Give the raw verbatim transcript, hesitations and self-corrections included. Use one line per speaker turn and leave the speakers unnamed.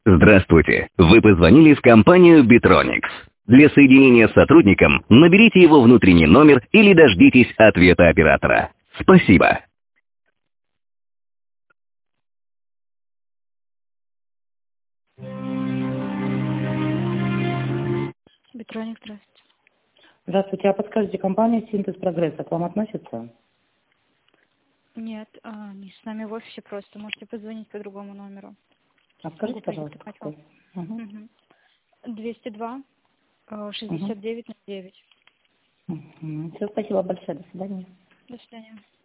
Здравствуйте. Вы позвонили в компанию Bitronics. Для соединения с сотрудником наберите его внутренний номер или дождитесь ответа оператора. Спасибо.
Битроник, здравствуйте.
Здравствуйте, а подскажите, компания «Синтез Прогресса» к вам относится?
Нет, а, не с нами в офисе просто. Можете позвонить по другому номеру.
А скажите, пожалуйста, какой? Угу.
Угу. двести два шестьдесят девять ноль девять.
Угу. Все, спасибо большое, до свидания.
До свидания.